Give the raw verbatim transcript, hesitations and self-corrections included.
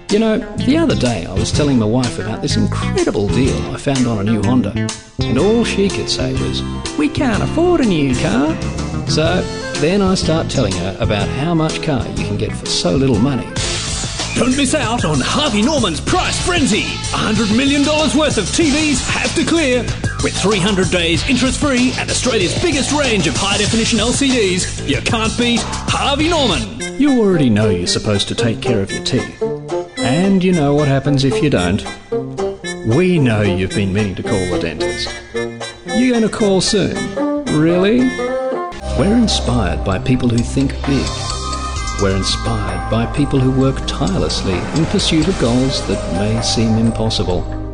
You know, the other day I was telling my wife about this incredible deal I found on a new Honda, and all she could say was, "We can't afford a new car." So then I start telling her about how much car you can get for so little money. Don't miss out on Harvey Norman's Price Frenzy. one hundred million dollars worth of T Vs have to clear. With three hundred days interest-free and Australia's biggest range of high-definition L C Ds, you can't beat Harvey Norman. You already know you're supposed to take care of your teeth. And you know what happens if you don't. We know you've been meaning to call the dentist. You going to call soon? Really? We're inspired by people who think big. We're inspired by people who work tirelessly in pursuit of goals that may seem impossible.